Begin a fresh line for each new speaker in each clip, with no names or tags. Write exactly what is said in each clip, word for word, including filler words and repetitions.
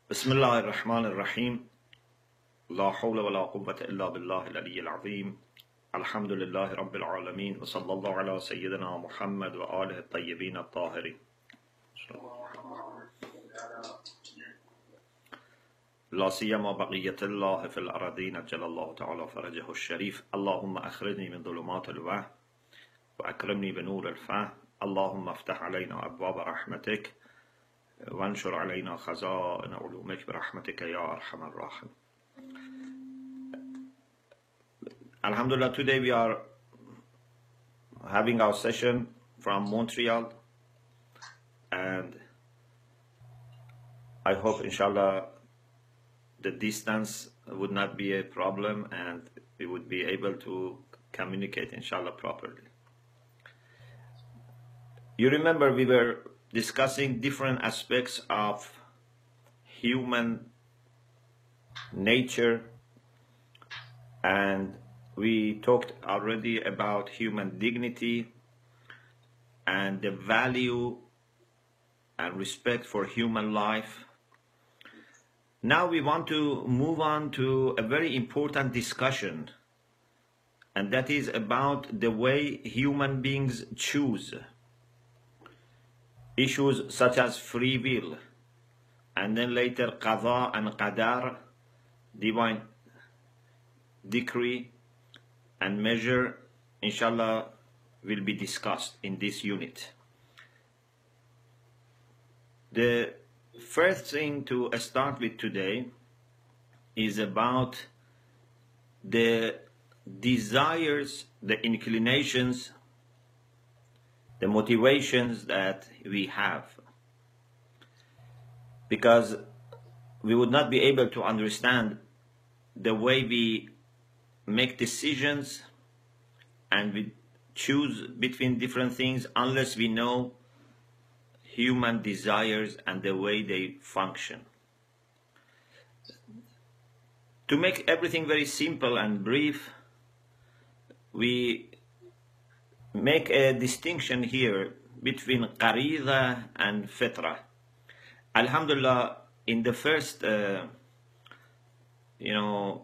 بسم الله الرحمن الرحيم لا حول ولا قوة إلا بالله العلي العظيم الحمد لله رب العالمين وصلى الله على سيدنا محمد وآله الطيبين الطاهرين لا سيما بقية الله في الأرضين أجل الله تعالى فرجه الشريف اللهم أخرجني من ظلمات الوهم وأكرمني بنور الفهم اللهم افتح علينا أبواب رحمتك وانشر علينا خزائن علومك برحمتك يا أرحم الراحمين. Alhamdulillah, today we are having our session from Montreal, and I hope inshallah the distance would not be a problem and we would be able to communicate inshallah properly. You remember we were discussing different aspects of human nature, and we talked already about human dignity and the value and respect for human life. Now we want to move on to a very important discussion, and that is about the way human beings choose. Issues such as free will, and then later qada and qadar, divine decree and measure, inshallah, will be discussed in this unit. The first thing to start with today is about the desires, the inclinations, the motivations that we have, because we would not be able to understand the way we make decisions and we choose between different things unless we know human desires and the way they function. To make everything very simple and brief, we make a distinction here between Ghariza and Fitra. Alhamdulillah, in the first, uh, you know,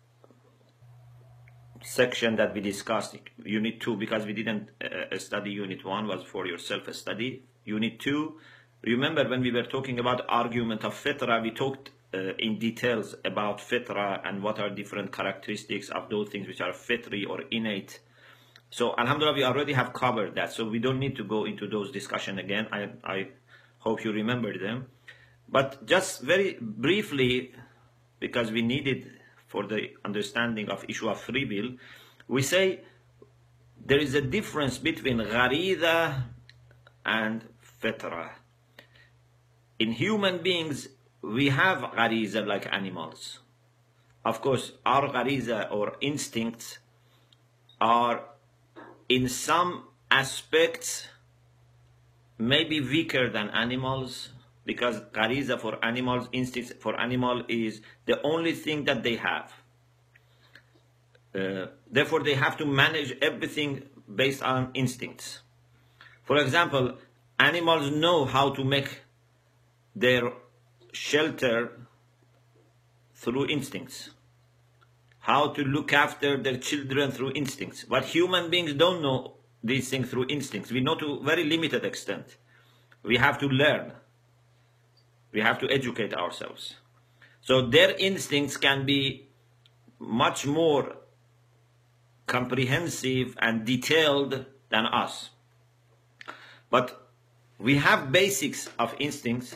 section that we discussed, Unit two, because we didn't uh, study Unit one, was for your self-study. Unit two, remember when we were talking about argument of Fitra, we talked uh, in details about Fitra and what are different characteristics of those things which are fitri or innate. So alhamdulillah, we already have covered that, so we don't need to go into those discussion again. I, I hope you remember them. But just very briefly, because we need it for the understanding of issue of free will, we say there is a difference between Ghariza and Fitra. In human beings, we have Ghariza like animals. Of course, our Ghariza or instincts are in some aspects maybe weaker than animals, because Ghariza for animals, instincts for animal is the only thing that they have. Uh, therefore, they have to manage everything based on instincts. For example, animals know how to make their shelter through instincts, how to look after their children through instincts. But human beings don't know these things through instincts. We know to a very limited extent. We have to learn. We have to educate ourselves. So their instincts can be much more comprehensive and detailed than us. But we have basics of instincts.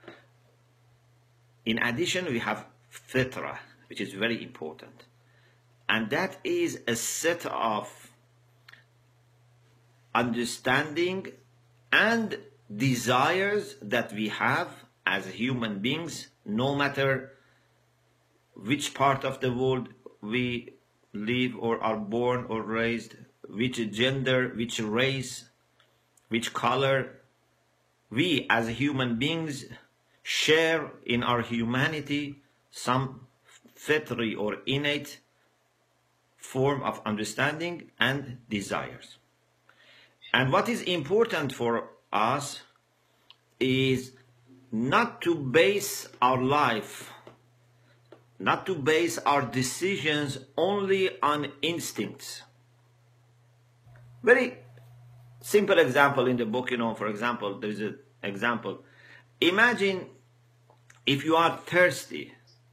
In addition, we have fitra, which is very important. And that is a set of understanding and desires that we have as human beings, no matter which part of the world we live or are born or raised, which gender, which race, which color. We as human beings share in our humanity some fitri or innate form of understanding and desires. And what is important for us is not to base our life, not to base our decisions only on instincts. Very simple example in the book, you know, for example, there is an example. Imagine if you are thirsty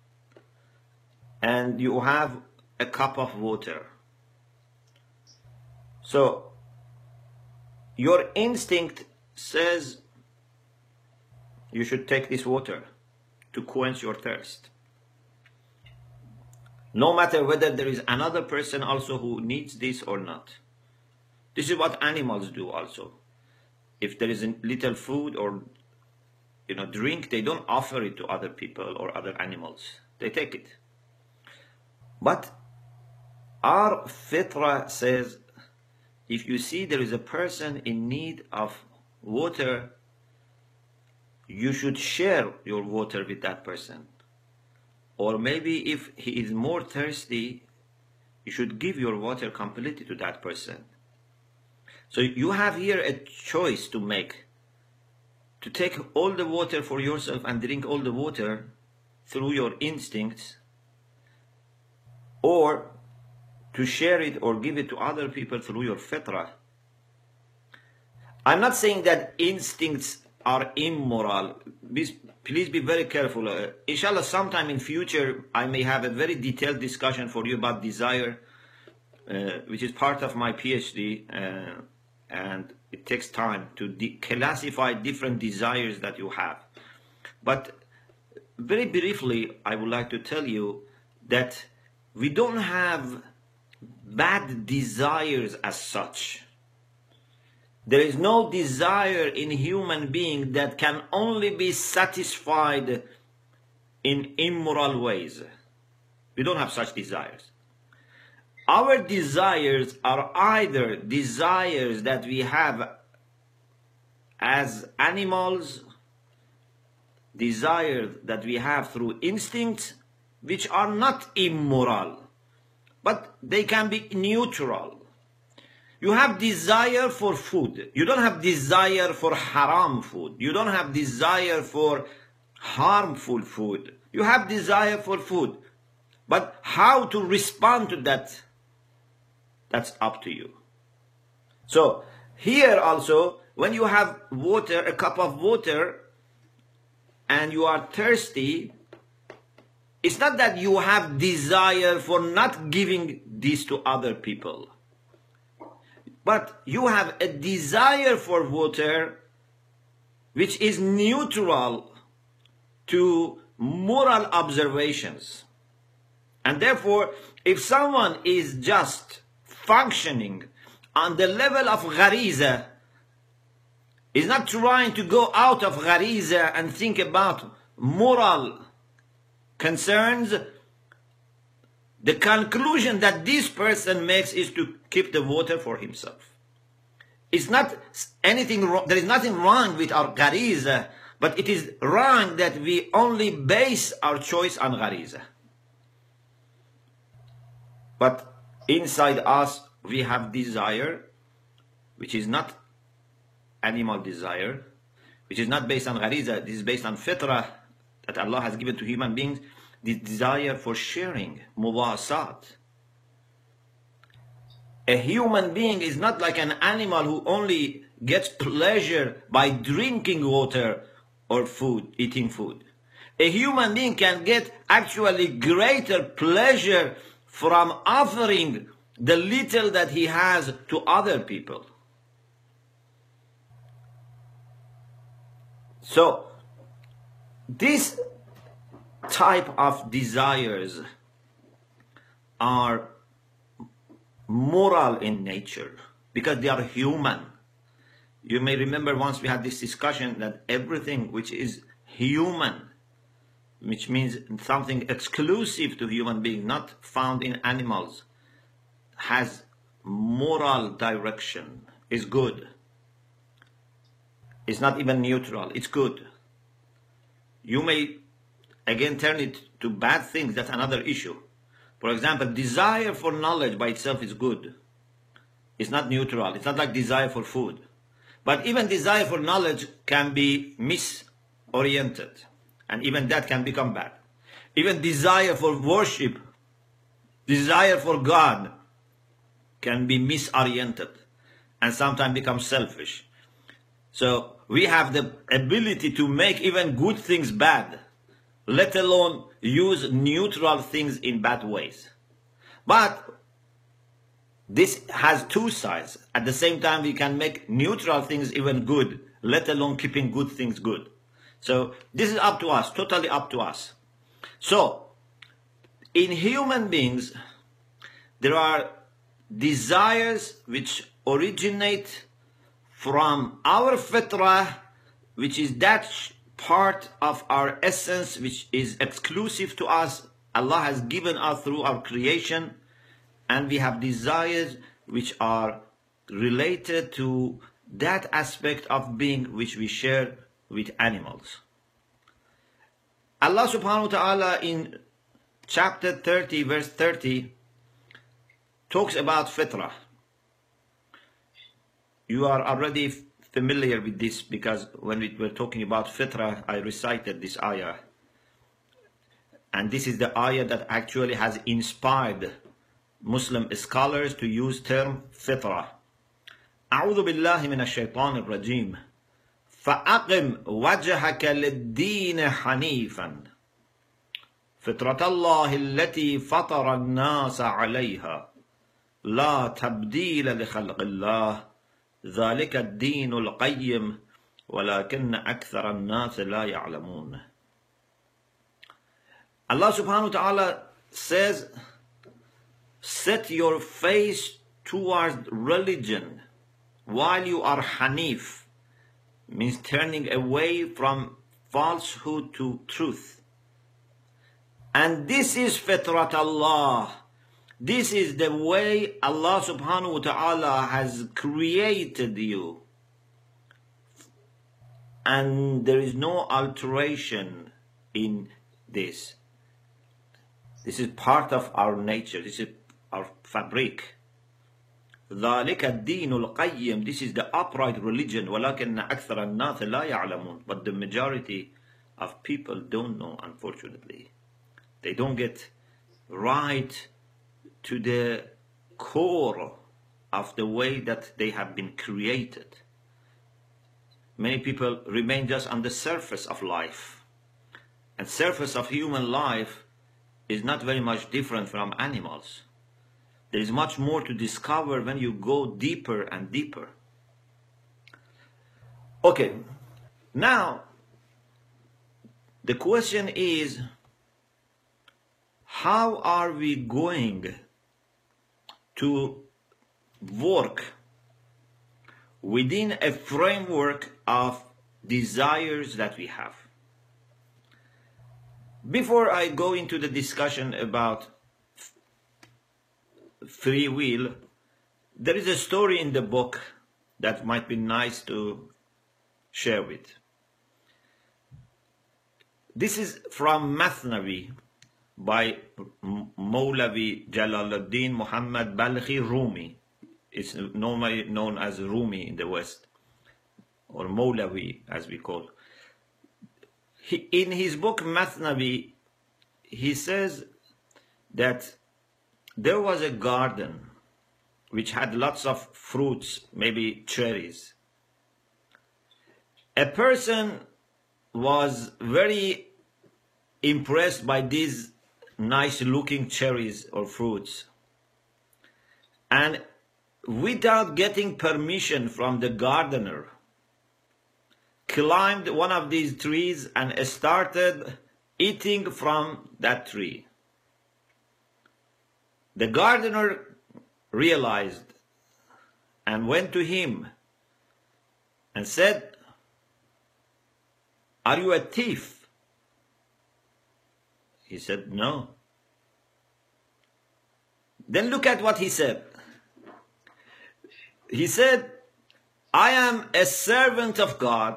and you have a cup of water. So your instinct says you should take this water to quench your thirst. No matter whether there is another person also who needs this or not. This is what animals do also. If there is a little food or you know drink, they don't offer it to other people or other animals. They take it. But our fitra says, if you see there is a person in need of water, you should share your water with that person. Or maybe if he is more thirsty, you should give your water completely to that person. So you have here a choice to make, to take all the water for yourself and drink all the water through your instincts, or to share it or give it to other people through your fitra. I'm not saying that instincts are immoral. Please be very careful. Uh, inshallah, sometime in future, I may have a very detailed discussion for you about desire, uh, which is part of my PhD, uh, and it takes time to de classify different desires that you have. But very briefly, I would like to tell you that we don't have bad desires as such. There is no desire in human being that can only be satisfied in immoral ways. We don't have such desires. Our desires are either desires that we have as animals, desires that we have through instincts, which are not immoral, but they can be neutral. You have desire for food. You don't have desire for haram food. You don't have desire for harmful food. You have desire for food. But how to respond to that, that's up to you. So here also, when you have water, a cup of water, and you are thirsty, it's not that you have desire for not giving this to other people. But you have a desire for water which is neutral to moral observations. And therefore, if someone is just functioning on the level of ghariza, is not trying to go out of ghariza and think about moral concerns, the conclusion that this person makes is to keep the water for himself. It's not anything wrong. There is nothing wrong with our ghariza, but it is wrong that we only base our choice on ghariza. But inside us, we have desire, which is not animal desire, which is not based on ghariza. This is based on fitrah that Allah has given to human beings. The desire for sharing, muwasat. A human being is not like an animal who only gets pleasure by drinking water or food, eating food. A human being can get actually greater pleasure from offering the little that he has to other people. So, this type of desires are moral in nature because they are human. You may remember once we had this discussion that everything which is human, which means something exclusive to human beings, not found in animals, has moral direction, is good. It's not even neutral, it's good. You may again turn it to bad things, that's another issue. For example, desire for knowledge by itself is good. It's not neutral, it's not like desire for food. But even desire for knowledge can be mis, misoriented. And even that can become bad. Even desire for worship, desire for God can be misoriented and sometimes become selfish. So we have the ability to make even good things bad, let alone use neutral things in bad ways. But this has two sides. At the same time, we can make neutral things even good, let alone keeping good things good. So this is up to us, totally up to us. So in human beings, there are desires which originate from our fitrah, which is that part of our essence which is exclusive to us. Allah has given us through our creation, and we have desires which are related to that aspect of being which we share with animals. Allah subhanahu wa ta'ala in chapter thirty, verse thirty, talks about fitrah. You are already familiar with this because when we were talking about fitrah, I recited this ayah. And this is the ayah that actually has inspired Muslim scholars to use term fitrah. أعوذ بالله من الشيطان الرجيم فأقم وجهك للدين حنيفا فطرة الله التي فطر الناس عليها لا تبديل لخلق الله ذلك الدين القيم ولكن أكثر الناس لا يعلمون. Allah subhanahu wa ta'ala says, set your face towards religion while you are Hanif, means turning away from falsehood to truth. And this is Fitrat Allah. This is the way Allah subhanahu wa ta'ala has created you. And there is no alteration in this. This is part of our nature. This is our fabric. ذَلِكَ الدِّينُ الْقَيِّمُ. This is the upright religion. وَلَكِنَّ أَكْثَرَ النَّاسِ لَا يَعْلَمُونَ. But the majority of people don't know, unfortunately. They don't get right to the core of the way that they have been created. Many people remain just on the surface of life. And surface of human life is not very much different from animals. There is much more to discover when you go deeper and deeper. Okay, now the question is, how are we going to work within a framework of desires that we have? Before I go into the discussion about free will, there is a story in the book that might be nice to share with. This is from Mathnavi by Mawlavi Jalaluddin Muhammad Balkhi Rumi. It's normally known as Rumi in the West, or Mawlavi as we call. He, in his book Mathnavi, he says that there was a garden which had lots of fruits, maybe cherries. A person was very impressed by these nice looking cherries or fruits. And without getting permission from the gardener, climbed one of these trees and started eating from that tree. The gardener realized and went to him and said, "Are you a thief?" He said, "No." Then look at what he said. He said, "I am a servant of God.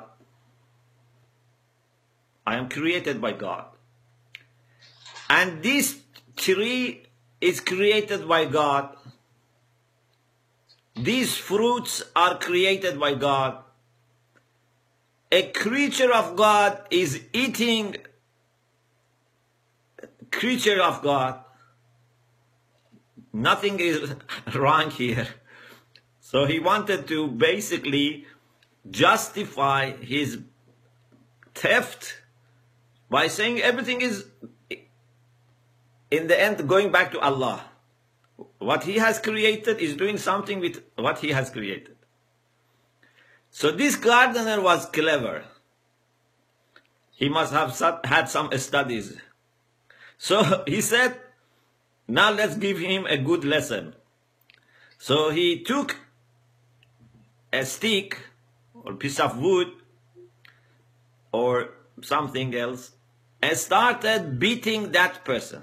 I am created by God. And this tree is created by God. These fruits are created by God. a creature of God is eating creature of God. Nothing is wrong here. So he wanted to basically justify his theft by saying everything is, in the end, going back to Allah. What he has created is doing something with what he has created. So this gardener was clever. He must have had some studies. So he said, now let's give him a good lesson. So he took a stick or piece of wood or something else and started beating that person.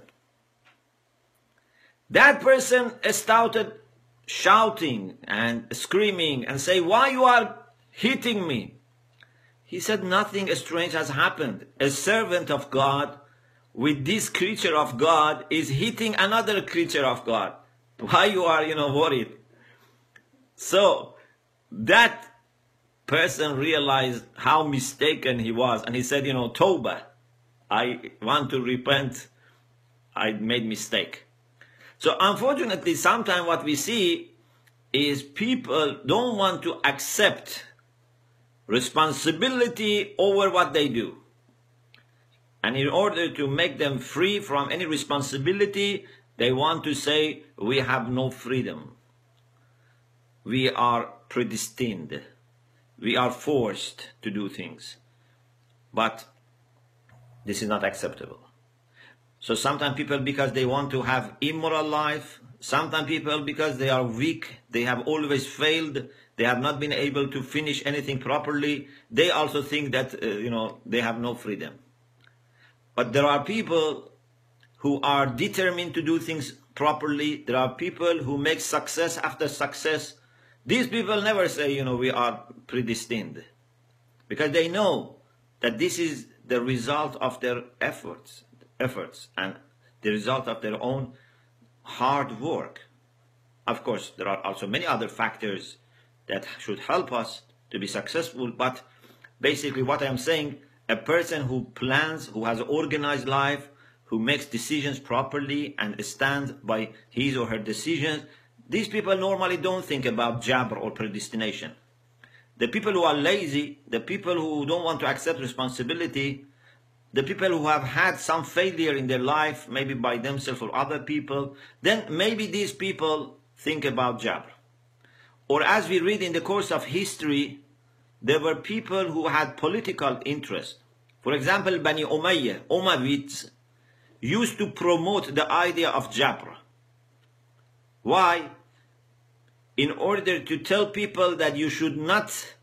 That person started shouting and screaming and say, why you are hitting me? He said, nothing strange has happened. A servant of God with this creature of God is hitting another creature of God. Why you are, you know, worried? So that person realized how mistaken he was, and he said, you know, Tawbah, I want to repent. I made mistake. So unfortunately, sometimes what we see is people don't want to accept responsibility over what they do. And in order to make them free from any responsibility, they want to say, we have no freedom. We are predestined. We are forced to do things. But this is not acceptable. So sometimes people, because they want to have immoral life, sometimes people, because they are weak, they have always failed, they have not been able to finish anything properly, they also think that, uh, you know, they have no freedom. But there are people who are determined to do things properly. There are people who make success after success. These people never say, you know, we are predestined. Because they know that this is the result of their efforts, efforts and the result of their own hard work. Of course, there are also many other factors that should help us to be successful. But basically what I'm saying, a person who plans, who has organized life, who makes decisions properly and stands by his or her decisions, these people normally don't think about jabr or predestination. The people who are lazy, the people who don't want to accept responsibility, the people who have had some failure in their life, maybe by themselves or other people, then maybe these people think about jabr. Or as we read in the course of history, there were people who had political interest. For example, Bani Umayyah, Umayyads, used to promote the idea of jabr. Why? In order to tell people that you should not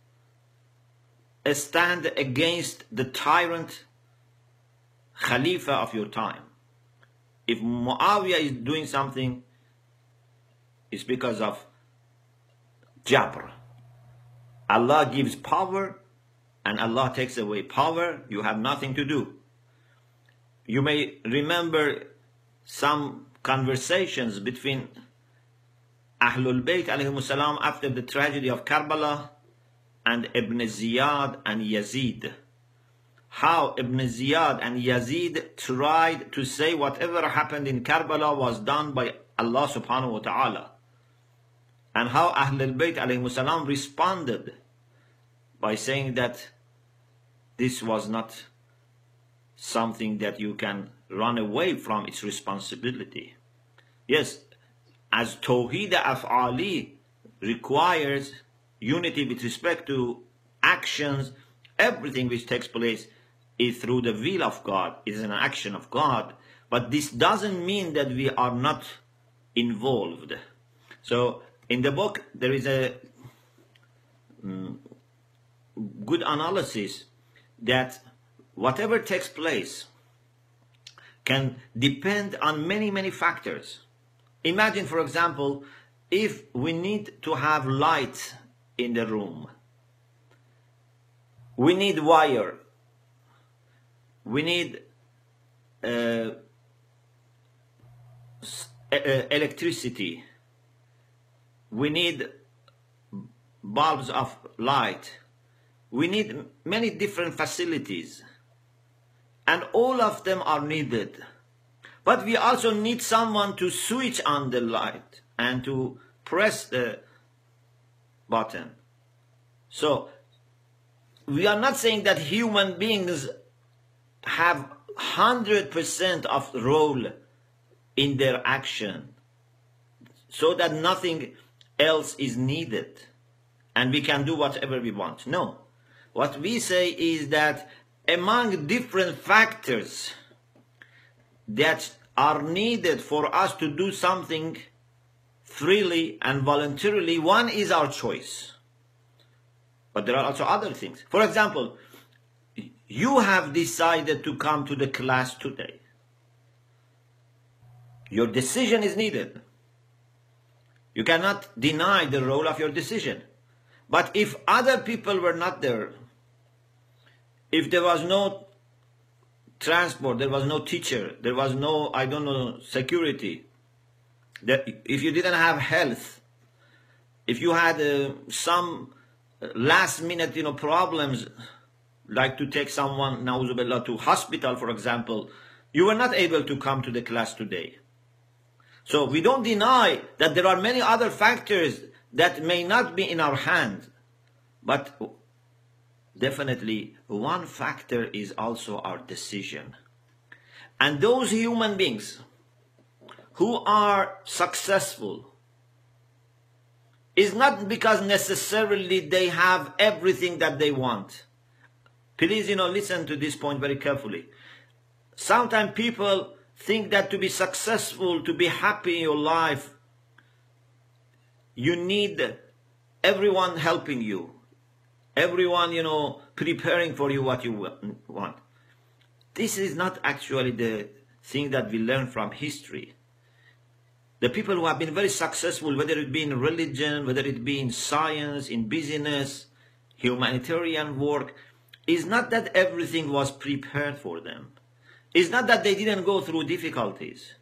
stand against the tyrant Khalifa of your time. If Muawiyah is doing something, it's because of jabr. Allah gives power and Allah takes away power. You have nothing to do. You may remember some conversations between Ahlul Bayt alayhimus salam after the tragedy of Karbala and Ibn Ziyad and Yazid. How Ibn Ziyad and Yazid tried to say whatever happened in Karbala was done by Allah subhanahu wa ta'ala. And how Ahlul Bayt alayhimus salam responded by saying that this was not something that you can run away from its responsibility. Yes, as Tawheed Af'ali requires unity with respect to actions, everything which takes place is through the will of God, it is an action of God. But this doesn't mean that we are not involved. So in the book there is a um, good analysis that whatever takes place can depend on many, many factors. Imagine, for example, if we need to have light in the room, we need wire, we need uh, electricity, we need bulbs of light, We need many different facilities, and all of them are needed. But we also need someone to switch on the light and to press the button. So we are not saying that human beings have one hundred percent of role in their action, so that nothing else is needed and we can do whatever we want. No. What we say is that among different factors that are needed for us to do something freely and voluntarily, one is our choice. But there are also other things. For example, you have decided to come to the class today. Your decision is needed. You cannot deny the role of your decision. But if other people were not there, if there was no transport, there was no teacher, there was no, I don't know, security, that if you didn't have health, if you had uh, some last minute, you know, problems, like to take someone, na'uzubillah, to hospital, for example, you were not able to come to the class today. So we don't deny that there are many other factors that may not be in our hand, but definitely one factor is also our decision. And those human beings who are successful is not because necessarily they have everything that they want. Please, you know, listen to this point very carefully. Sometimes people think that to be successful, to be happy in your life, you need everyone helping you, everyone, you know, preparing for you what you want. This is not actually the thing that we learn from history. The people who have been very successful, whether it be in religion, whether it be in science, in business, humanitarian work, is not that everything was prepared for them. It's not that they didn't go through difficulties.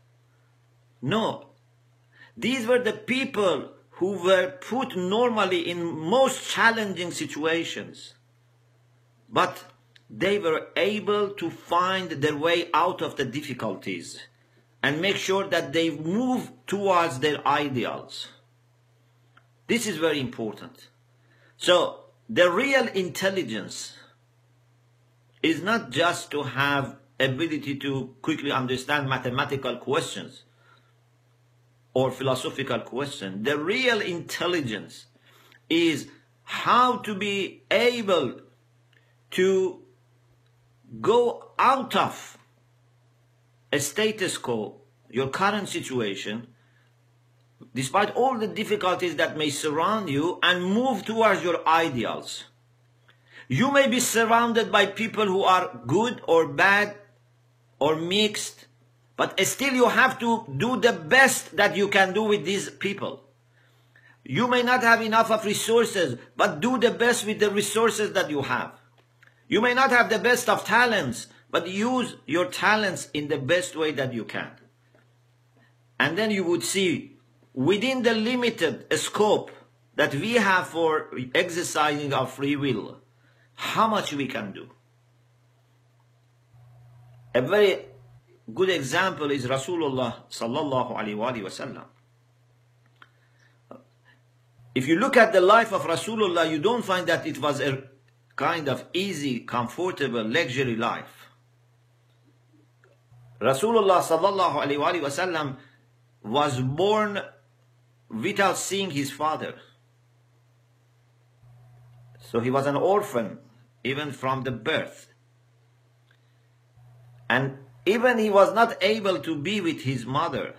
No. These were the people who were put normally in most challenging situations. But they were able to find their way out of the difficulties and make sure that they move towards their ideals. This is very important. So the real intelligence is not just to have ability to quickly understand mathematical questions or philosophical questions. The real intelligence is how to be able to go out of a status quo, your current situation, despite all the difficulties that may surround you, and move towards your ideals. You may be surrounded by people who are good or bad or mixed, but still you have to do the best that you can do with these people. You may not have enough of resources, but do the best with the resources that you have. You may not have the best of talents, but use your talents in the best way that you can. And then you would see, within the limited scope that we have for exercising our free will, how much we can do. A very good example is Rasulullah sallallahu alaihi wasallam. If you look at the life of Rasulullah, you don't find that it was a kind of easy, comfortable, luxury life. Rasulullah sallallahu alaihi wasallam was born without seeing his father. So he was an orphan, even from the birth. And even he was not able to be with his mother.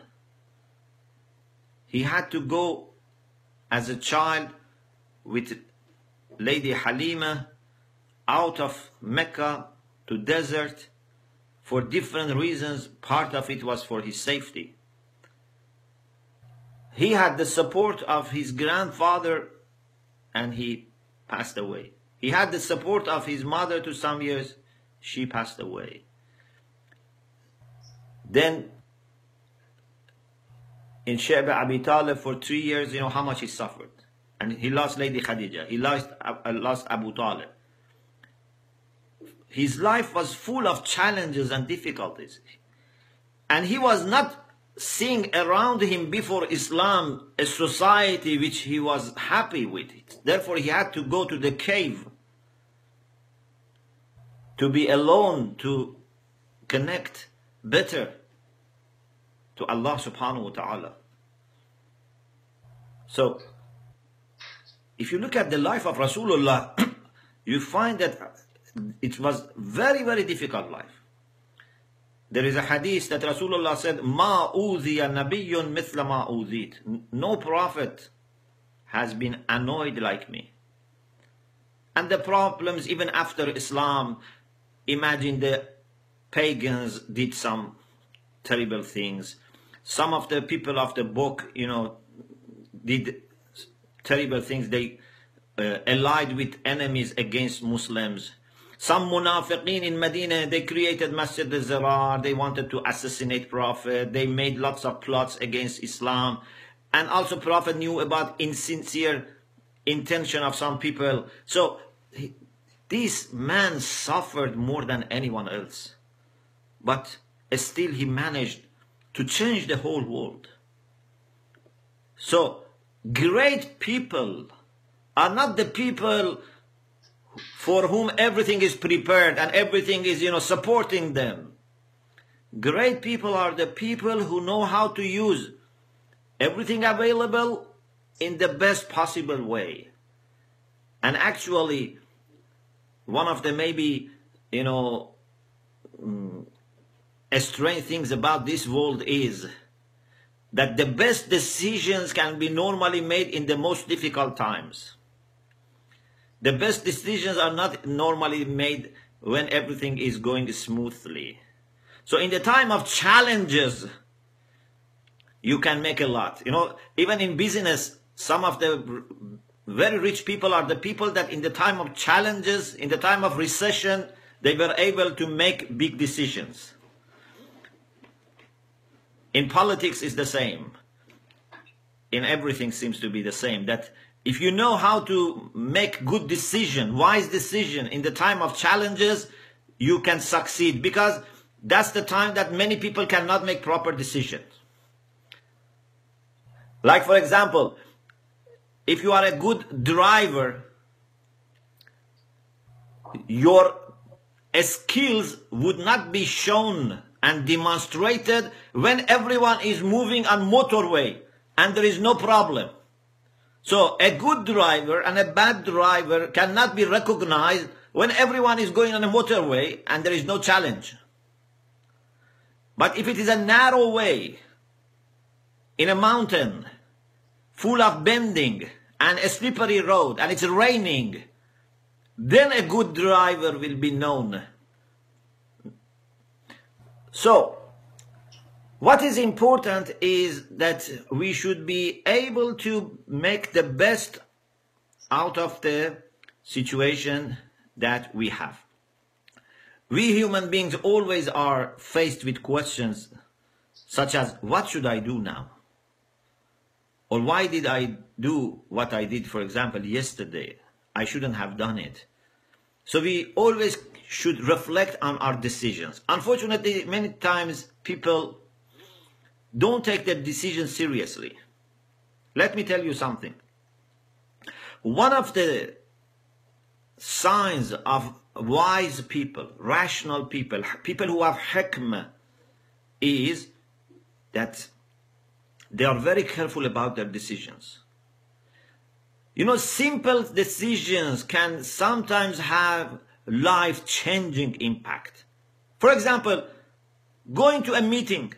He had to go as a child with Lady Halima out of Mecca to desert for different reasons. Part of it was for his safety. He had the support of his grandfather and he passed away. He had the support of his mother to some years. She passed away. Then in Shayba Abi Talib for three years, you know how much he suffered. And he lost Lady Khadija. He lost, uh, lost Abu Talib. his life was full of challenges and difficulties. And he was not seeing around him before Islam a society which he was happy with it. Therefore, he had to go to the cave to be alone, to connect better to Allah subhanahu wa ta'ala. So, if you look at the life of Rasulullah, you find that it was very, very difficult life. There is a hadith that Rasulullah said, "Ma uziya nabiyyun mithla ma uzit." No prophet has been annoyed like me. And the problems even after Islam, imagine the pagans did some terrible things. Some of the people of the book, you know, did terrible things. They uh, allied with enemies against Muslims. Some munafiqeen in Medina, they created Masjid al-Zirar. They wanted to assassinate Prophet. They made lots of plots against Islam. And also Prophet knew about insincere intention of some people. So he, this man suffered more than anyone else. But still he managed to change the whole world. So great people are not the people for whom everything is prepared and everything is, you know, supporting them. Great people are the people who know how to use everything available in the best possible way. And actually, one of the maybe, you know, um, strange things about this world is that the best decisions can be normally made in the most difficult times. The best decisions are not normally made when everything is going smoothly. So in the time of challenges, you can make a lot. You know, even in business, some of the very rich people are the people that in the time of challenges, in the time of recession, they were able to make big decisions. In politics, it's the same. In everything seems to be the same. That if you know how to make good decision, wise decision in the time of challenges, you can succeed, because that's the time that many people cannot make proper decisions. Like for example, if you are a good driver, your skills would not be shown and demonstrated when everyone is moving on motorway and there is no problem. So a good driver and a bad driver cannot be recognized when everyone is going on a motorway and there is no challenge. But if it is a narrow way in a mountain full of bending and a slippery road and it's raining, then a good driver will be known. So what is important is that we should be able to make the best out of the situation that we have. We human beings always are faced with questions such as, what should I do now? Or why did I do what I did, for example, yesterday? I shouldn't have done it. So we always should reflect on our decisions. Unfortunately, many times people don't take their decisions seriously. Let me tell you something. One of the signs of wise people, rational people, people who have hikmah, is that they are very careful about their decisions. You know, simple decisions can sometimes have life-changing impact. For example, going to a meeting.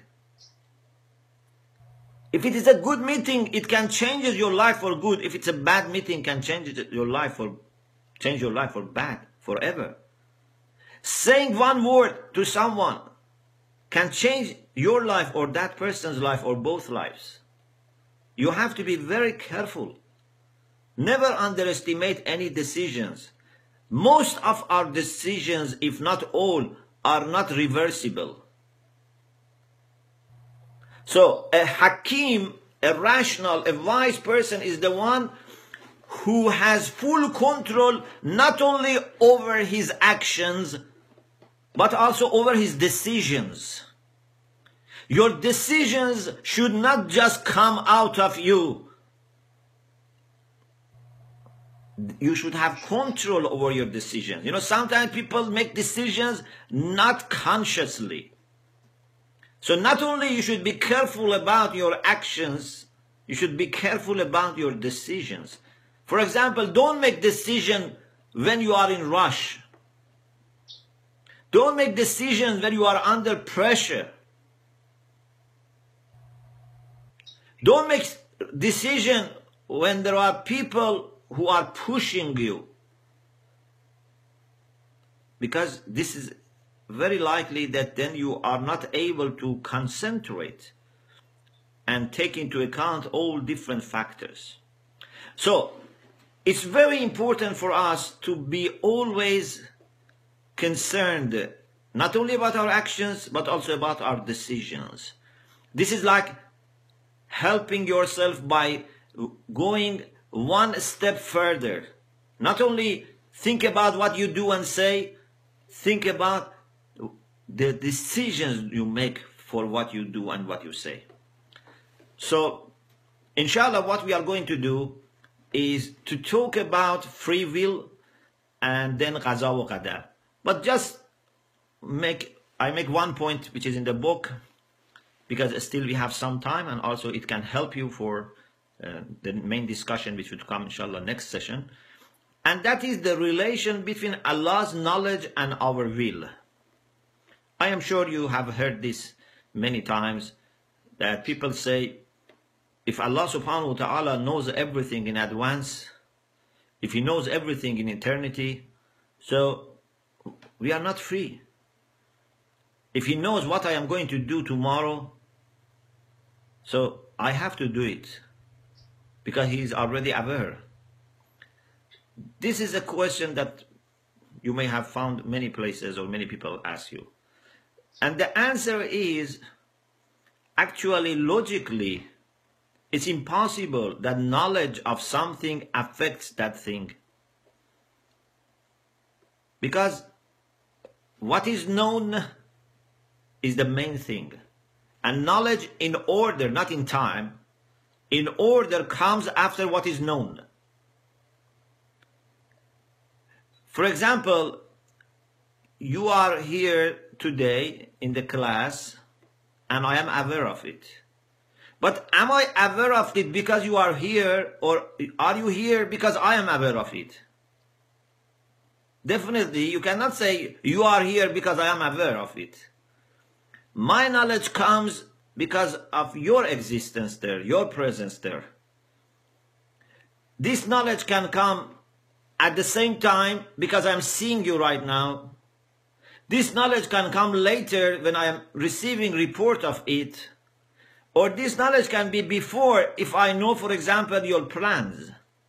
If it is a good meeting, it can change your life for good. If it's a bad meeting, it can change your life for change your life for bad, forever. Saying one word to someone can change your life or that person's life or both lives. You have to be very careful. Never underestimate any decisions. Most of our decisions, if not all, are not reversible. So a hakim, a rational, a wise person is the one who has full control not only over his actions but also over his decisions. Your decisions should not just come out of you. You should have control over your decisions. You know, sometimes people make decisions not consciously. So not only you should be careful about your actions, you should be careful about your decisions. For example, don't make decisions when you are in rush. Don't make decisions when you are under pressure. Don't make decisions when there are people who are pushing you. Because this is very likely that then you are not able to concentrate and take into account all different factors. So it's very important for us to be always concerned not only about our actions but also about our decisions. This is like helping yourself by going one step further. Not only think about what you do and say, think about the decisions you make for what you do and what you say. So, inshallah, what we are going to do is to talk about free will and then qaza wa qadar. But just make, I make one point which is in the book, because still we have some time, and also it can help you for uh, the main discussion which would come inshallah next session. And that is the relation between Allah's knowledge and our will. I am sure you have heard this many times, that people say, if Allah subhanahu wa ta'ala knows everything in advance, if he knows everything in eternity, so we are not free. If he knows what I am going to do tomorrow, so I have to do it, because he is already aware. This is a question that you may have found many places or many people ask you. And the answer is, actually, logically, it's impossible that knowledge of something affects that thing. Because what is known is the main thing. And knowledge in order, not in time, in order comes after what is known. For example, you are here today in the class and I am aware of it. But am I aware of it because you are here, or are you here because I am aware of it? Definitely, you cannot say you are here because I am aware of it. My knowledge comes because of your existence there, your presence there. This knowledge can come at the same time because I'm seeing you right now. This knowledge can come later when I am receiving report of it. Or this knowledge can be before, if I know, for example, your plans.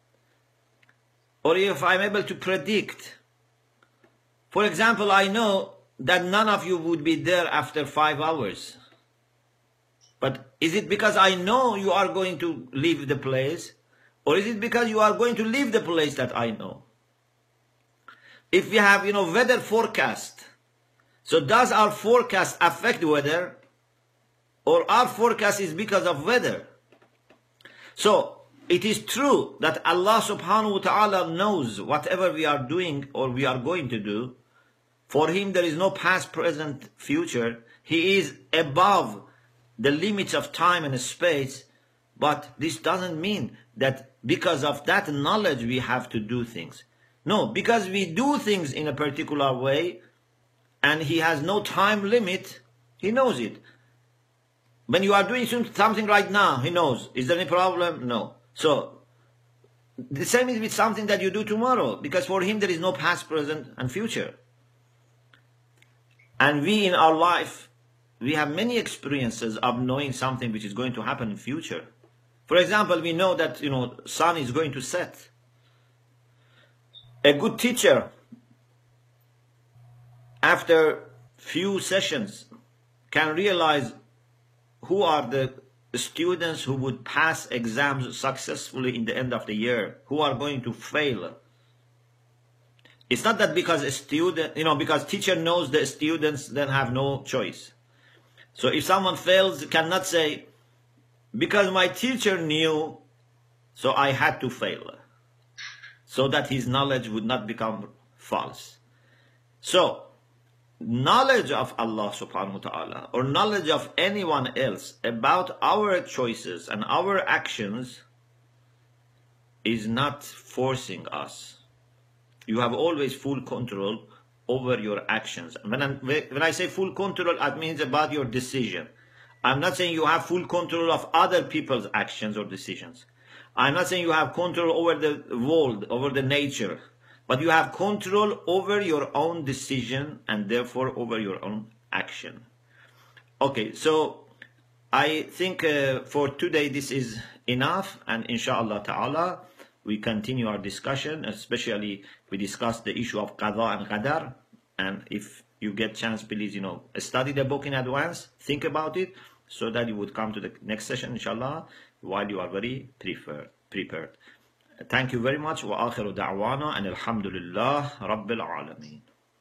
Or if I'm able to predict. For example, I know that none of you would be there after five hours. But is it because I know you are going to leave the place? Or is it because you are going to leave the place that I know? If we have, you know, weather forecast, so does our forecast affect weather? Or our forecast is because of weather? So, it is true that Allah subhanahu wa ta'ala knows whatever we are doing or we are going to do. For him there is no past, present, future. He is above the limits of time and space. But this doesn't mean that because of that knowledge we have to do things. No, because we do things in a particular way and he has no time limit, he knows it. When you are doing something right now, he knows. Is there any problem? No. So, the same is with something that you do tomorrow, because for him there is no past, present, and future. And we in our life, we have many experiences of knowing something which is going to happen in future. For example, we know that, you know, sun is going to set. A good teacher, after few sessions, can realize who are the students who would pass exams successfully in the end of the year, who are going to fail. It's not that because a student, you know, because teacher knows the students then have no choice. So if someone fails, cannot say, because my teacher knew, so I had to fail, so that his knowledge would not become false. So, knowledge of Allah subhanahu wa ta'ala, or knowledge of anyone else about our choices and our actions is not forcing us. You have always full control over your actions. When, I'm, when I say full control, that means about your decision. I'm not saying you have full control of other people's actions or decisions. I'm not saying you have control over the world, over the nature, but you have control over your own decision and therefore over your own action. Okay, so I think uh, for today this is enough, and inshallah ta'ala we continue our discussion, especially we discuss the issue of qada and qadar, and if you get chance, please, you know, study the book in advance, think about it, so that you would come to the next session, inshallah, while you are very prepared. prepared. Thank you very much. Wa akhiru da'wana and alhamdulillah rabbil alameen.